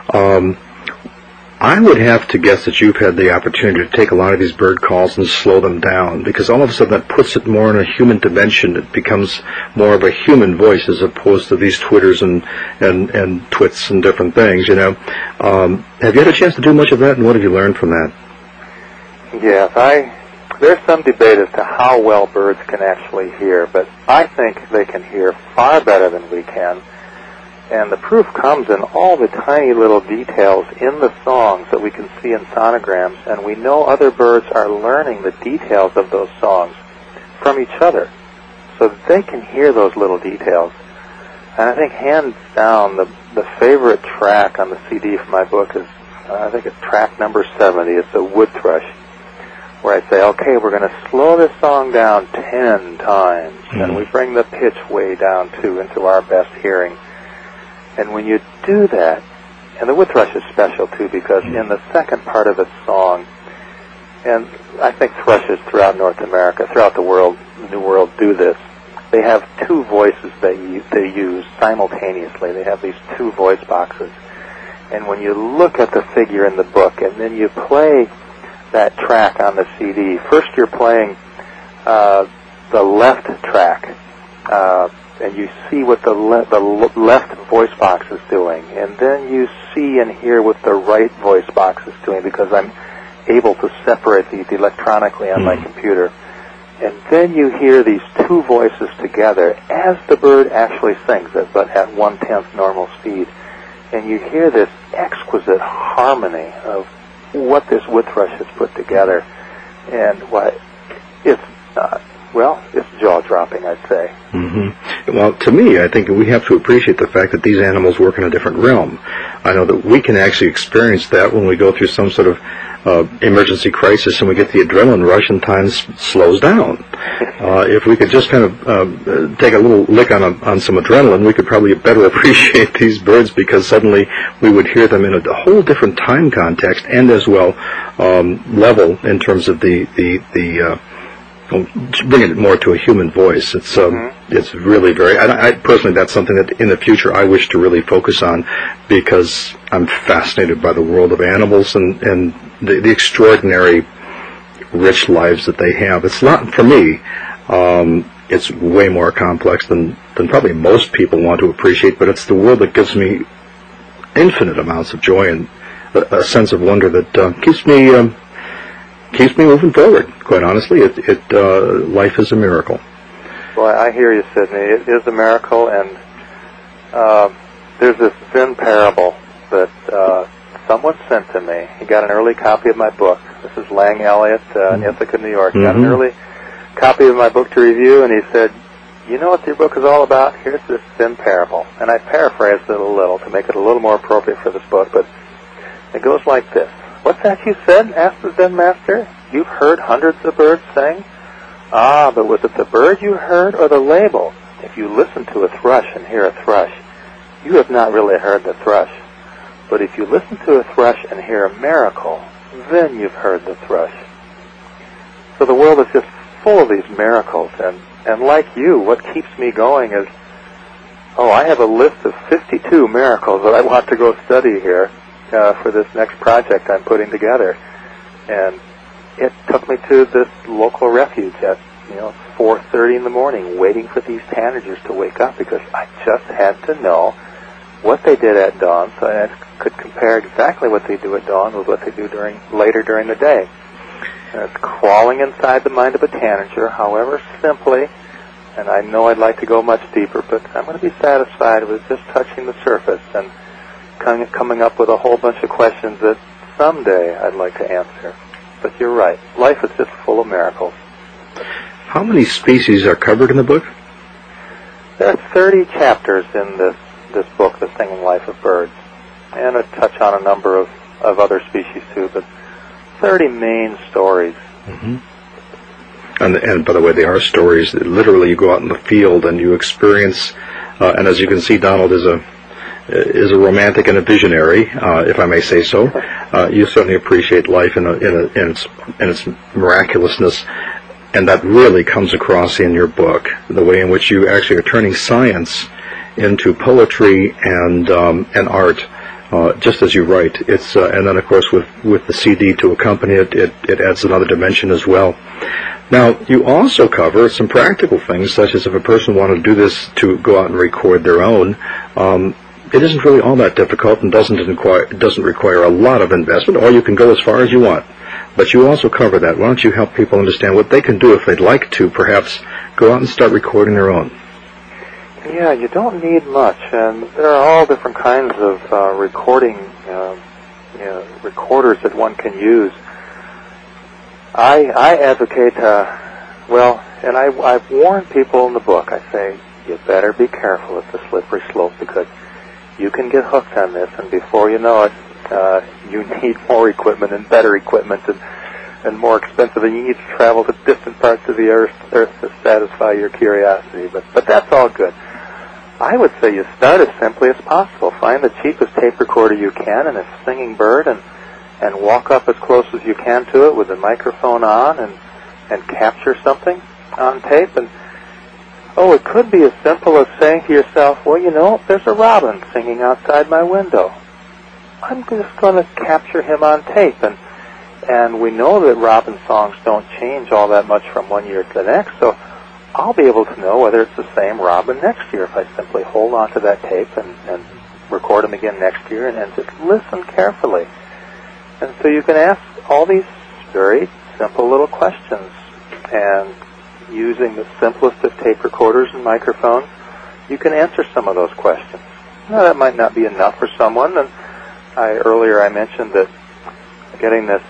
I would have to guess that you've had the opportunity to take a lot of these bird calls and slow them down, because all of a sudden that puts it more in a human dimension. It becomes more of a human voice as opposed to these twitters and twits and different things, you know. Have you had a chance to do much of that, and what have you learned from that? Yes, there's some debate as to how well birds can actually hear, but I think they can hear far better than we can. And the proof comes in all the tiny little details in the songs that we can see in sonograms, and we know other birds are learning the details of those songs from each other, so that they can hear those little details. And I think hands down, the favorite track on the CD for my book is, I think it's track number 70. It's a wood thrush, where I say, okay, we're going to slow this song down 10 times, and we bring the pitch way down too into our best hearing. And when you do that, and the wood thrush is special too, because in the second part of its song, and I think thrushes throughout North America, throughout the world, the New World, do this. They have two voices they use simultaneously. They have these two voice boxes. And when you look at the figure in the book, and then you play that track on the CD, first you're playing the left track, and you see what the left voice box is doing, and then you see and hear what the right voice box is doing, because I'm able to separate these electronically on my computer. And then you hear these two voices together as the bird actually sings, but at 1/10 normal speed. And you hear this exquisite harmony of what this wood thrush has put together. And it's jaw-dropping, I'd say. Mm-hmm. Well, to me, I think we have to appreciate the fact that these animals work in a different realm. I know that we can actually experience that when we go through some sort of emergency crisis and we get the adrenaline rush and time slows down. If we could just kind of take a little lick on some adrenaline, we could probably better appreciate these birds, because suddenly we would hear them in a whole different time context, and as well level in terms of the bringing it more to a human voice. It's really very, I personally, that's something that in the future I wish to really focus on, because I'm fascinated by the world of animals and the extraordinary rich lives that they have. It's not, for me, it's way more complex than probably most people want to appreciate, but it's the world that gives me infinite amounts of joy and a sense of wonder that keeps me moving forward. Quite honestly, life is a miracle. Well, I hear you, Sidney. It is a miracle, and there's this Zen parable that someone sent to me. He got an early copy of my book. This is Lang Elliott in Ithaca, New York. He got an early copy of my book to review, and he said, you know what your book is all about? Here's this Zen parable. And I paraphrased it a little to make it a little more appropriate for this book, but it goes like this. What's that you said? Asked the Zen master. You've heard hundreds of birds sing? Ah, but was it the bird you heard or the label? If you listen to a thrush and hear a thrush, you have not really heard the thrush. But if you listen to a thrush and hear a miracle, then you've heard the thrush. So the world is just full of these miracles, and like you, what keeps me going is, I have a list of 52 miracles that I want to go study here for this next project I'm putting together. And it took me to this local refuge at 4:30 in the morning, waiting for these tanagers to wake up, because I just had to know what they did at dawn, so I could compare exactly what they do at dawn with what they do later during the day. And it's crawling inside the mind of a tanager, however simply, and I know I'd like to go much deeper, but I'm going to be satisfied with just touching the surface and coming up with a whole bunch of questions that someday I'd like to answer. But you're right, life is just full of miracles. How many species are covered in the book? There are 30 chapters in this book, The Singing Life of Birds, and I touch on a number of other species too, but 30 main stories. Mm-hmm. And by the way, they are stories. Literally, you go out in the field and you experience, and as you can see, Donald is a romantic and a visionary, if I may say so. You certainly appreciate life in its miraculousness, and that really comes across in your book, the way in which you actually are turning science into poetry and art, just as you write. It's and then of course with the CD to accompany it, it adds another dimension as well. Now, you also cover some practical things, such as if a person wanted to do this to go out and record their own. It isn't really all that difficult and doesn't require a lot of investment, or you can go as far as you want. But you also cover that. Why don't you help people understand what they can do if they'd like to, perhaps, go out and start recording their own? Yeah, you don't need much, and there are all different kinds of recorders that one can use. I advocate, and I've warned people in the book, I say, you better be careful at the slippery slope, because you can get hooked on this, and before you know it, you need more equipment and better equipment and more expensive, and you need to travel to distant parts of the earth to satisfy your curiosity. But that's all good. I would say you start as simply as possible. Find the cheapest tape recorder you can and a singing bird, and walk up as close as you can to it with the microphone on and capture something on tape. And it could be as simple as saying to yourself, well, there's a robin singing outside my window. I'm just going to capture him on tape. And we know that robin songs don't change all that much from one year to the next, so I'll be able to know whether it's the same robin next year if I simply hold on to that tape and record him again next year and just listen carefully. And so you can ask all these very simple little questions, and using the simplest of tape recorders and microphones, you can answer some of those questions. Now, that might not be enough for someone, and earlier I mentioned that getting this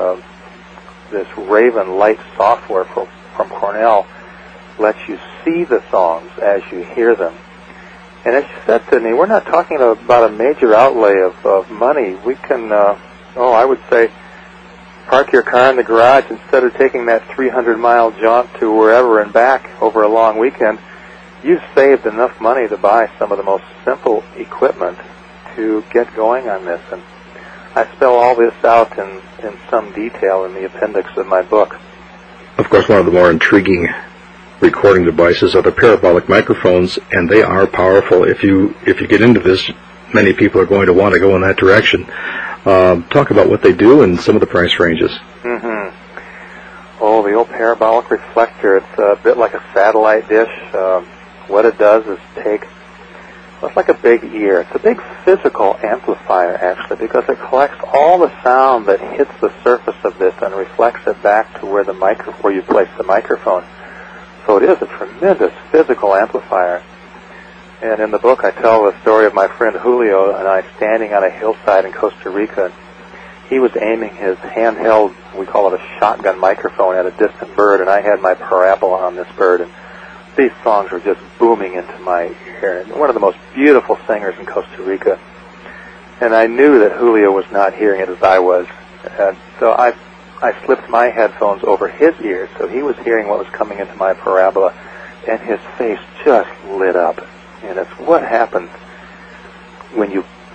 Raven Light software from Cornell lets you see the songs as you hear them. And as you said to me, we're not talking about a major outlay of money. We can, I would say, park your car in the garage instead of taking that 300-mile jaunt to wherever and back over a long weekend. You've saved enough money to buy some of the most simple equipment to get going on this. And I spell all this out in some detail in the appendix of my book. Of course, one of the more intriguing recording devices are the parabolic microphones, and they are powerful. If you get into this, many people are going to want to go in that direction. Talk about what they do and some of the price ranges. Mm-hmm. Oh, the old parabolic reflector, it's a bit like a satellite dish. What it does is it's like a big ear. It's a big physical amplifier, actually, because it collects all the sound that hits the surface of this and reflects it back to where you place the microphone. So it is a tremendous physical amplifier. And in the book, I tell the story of my friend Julio and I standing on a hillside in Costa Rica. He was aiming his handheld, we call it a shotgun microphone, at a distant bird, and I had my parabola on this bird. And these songs were just booming into my ear. And one of the most beautiful singers in Costa Rica. And I knew that Julio was not hearing it as I was. And so I slipped my headphones over his ears, so he was hearing what was coming into my parabola, and his face just lit up. And it's what happens when you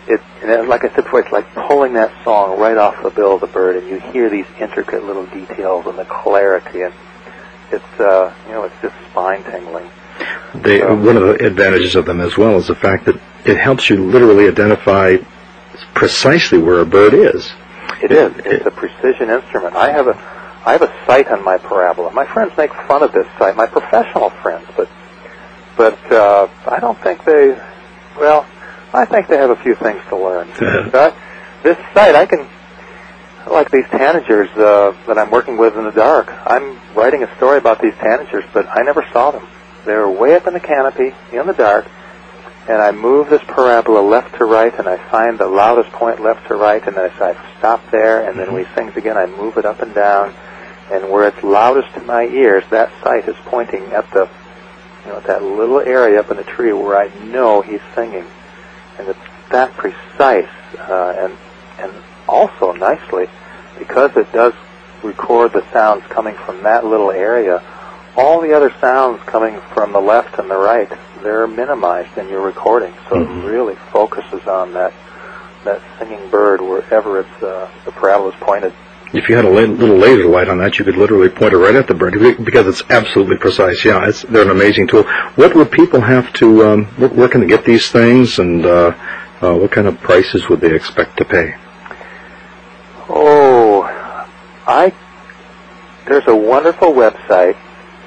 And like I said before, it's like pulling that song right off the bill of the bird, and you hear these intricate little details and the clarity, and it's it's just spine tingling. One of the advantages of them as well is the fact that it helps you literally identify precisely where a bird is. It's a precision instrument. I have a sight on my parabola. My friends make fun of this sight, my professional friends, but I don't think they. Well, I think they have a few things to learn. This sight, like these tanagers that I'm working with in the dark. I'm writing a story about these tanagers, but I never saw them. They're way up in the canopy in the dark, and I move this parabola left to right, and I find the loudest point left to right, and then I stop there, and then when he sings again, I move it up and down, and where it's loudest to my ears, that sight is pointing at that little area up in the tree where I know he's singing. And it's that precise, and also nicely, because it does record the sounds coming from that little area, all the other sounds coming from the left and the right, they're minimized in your recording, so it really focuses on that singing bird wherever it's the parabola is pointed. If you had a little laser light on that, you could literally point it right at the bird because it's absolutely precise. Yeah, they're an amazing tool. What would people have to? Where can they get these things, and what kind of prices would they expect to pay? Oh, there's a wonderful website,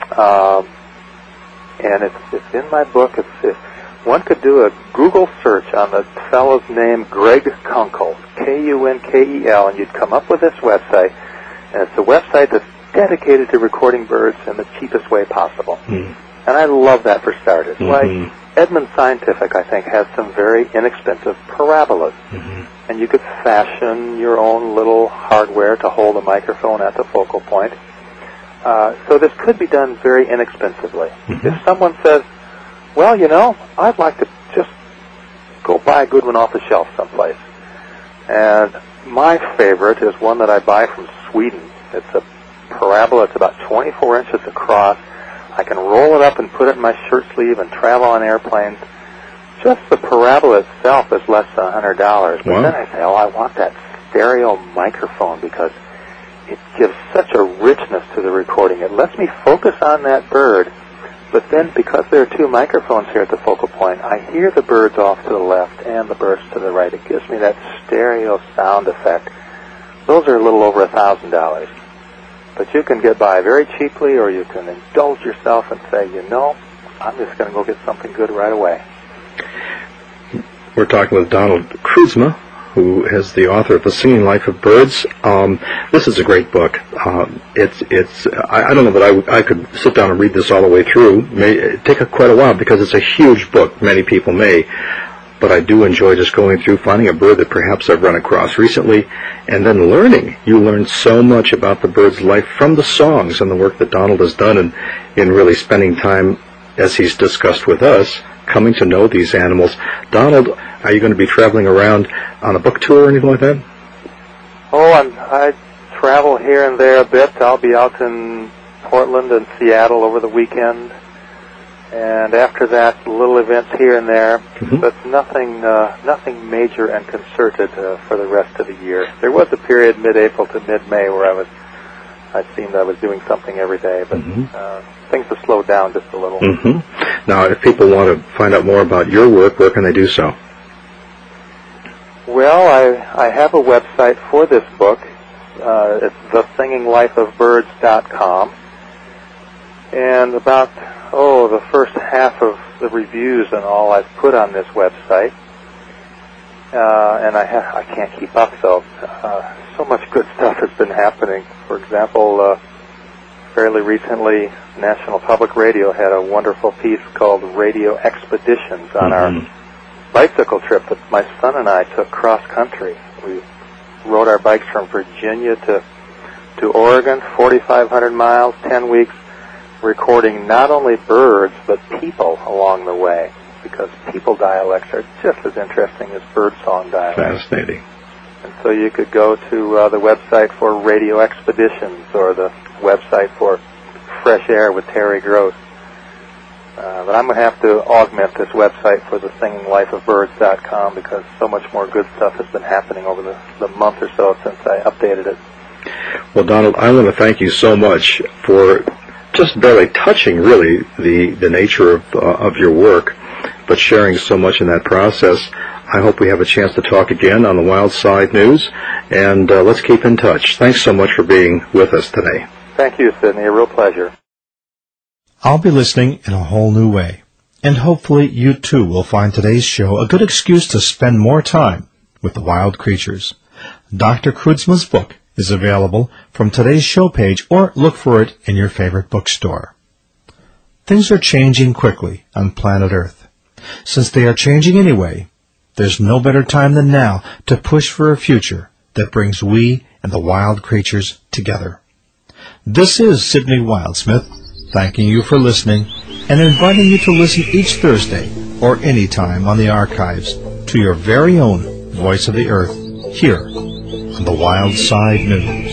and it's in my book. One could do a Google search on the fellow's name, Greg Kunkel, Kunkel, and you'd come up with this website. And it's a website that's dedicated to recording birds in the cheapest way possible. And I love that for starters. Like Edmund Scientific, I think, has some very inexpensive parabolas. And you could fashion your own little hardware to hold a microphone at the focal point. So this could be done very inexpensively. If someone says, well, I'd like to just go buy a good one off the shelf someplace. And my favorite is one that I buy from Sweden. It's a parabola. It's about 24 inches across. I can roll it up and put it in my shirt sleeve and travel on airplanes. Just the parabola itself is less than $100. But then I say, I want that stereo microphone because it gives such a richness to the recording. It lets me focus on that bird. But then, because there are two microphones here at the focal point, I hear the birds off to the left and the birds to the right. It gives me that stereo sound effect. Those are a little over $1,000. But you can get by very cheaply, or you can indulge yourself and say, I'm just going to go get something good right away. We're talking with Donald Kruzma, who is the author of The Singing Life of Birds. This is a great book. I don't know that I could sit down and read this all the way through. It may take quite a while because it's a huge book. Many people may. But I do enjoy just going through, finding a bird that perhaps I've run across recently, and then learning. You learn so much about the bird's life from the songs and the work that Donald has done in really spending time, as he's discussed with us, coming to know these animals. Donald, are you going to be traveling around on a book tour or anything like that? I travel here and there a bit. I'll be out in Portland and Seattle over the weekend. And after that, little events here and there, but nothing major and concerted for the rest of the year. There was a period mid-April to mid-May where I seemed I was doing something every day, but things have slowed down just a little. Now, if people want to find out more about your work, where can they do so? Well, I have a website for this book. It's thesinginglifeofbirds.com. And about, the first half of the reviews and all I've put on this website. And I can't keep up, though. So much good stuff has been happening. For example, fairly recently, National Public Radio had a wonderful piece called Radio Expeditions on our bicycle trip that my son and I took cross-country. We rode our bikes from Virginia to Oregon, 4,500 miles, 10 weeks, recording not only birds but people along the way, because people dialects are just as interesting as bird song dialects. Fascinating. And so you could go to the website for Radio Expeditions or the website for Fresh Air with Terry Gross. But I'm going to have to augment this website for the singinglifeofbirds.com because so much more good stuff has been happening over the month or so since I updated it. Well, Donald, I want to thank you so much for just barely touching, really, the nature of your work, but sharing so much in that process. I hope we have a chance to talk again on the Wild Side News, and let's keep in touch. Thanks so much for being with us today. Thank you, Sidney. A real pleasure. I'll be listening in a whole new way, and hopefully you too will find today's show a good excuse to spend more time with the wild creatures. Dr. Kreutzmann's book is available from today's show page, or look for it in your favorite bookstore. Things are changing quickly on planet Earth. Since they are changing anyway, there's no better time than now to push for a future that brings we and the wild creatures together. This is Sidney Wildsmith, thanking you for listening and inviting you to listen each Thursday or any time on the archives to your very own Voice of the Earth here on the Wild Side News.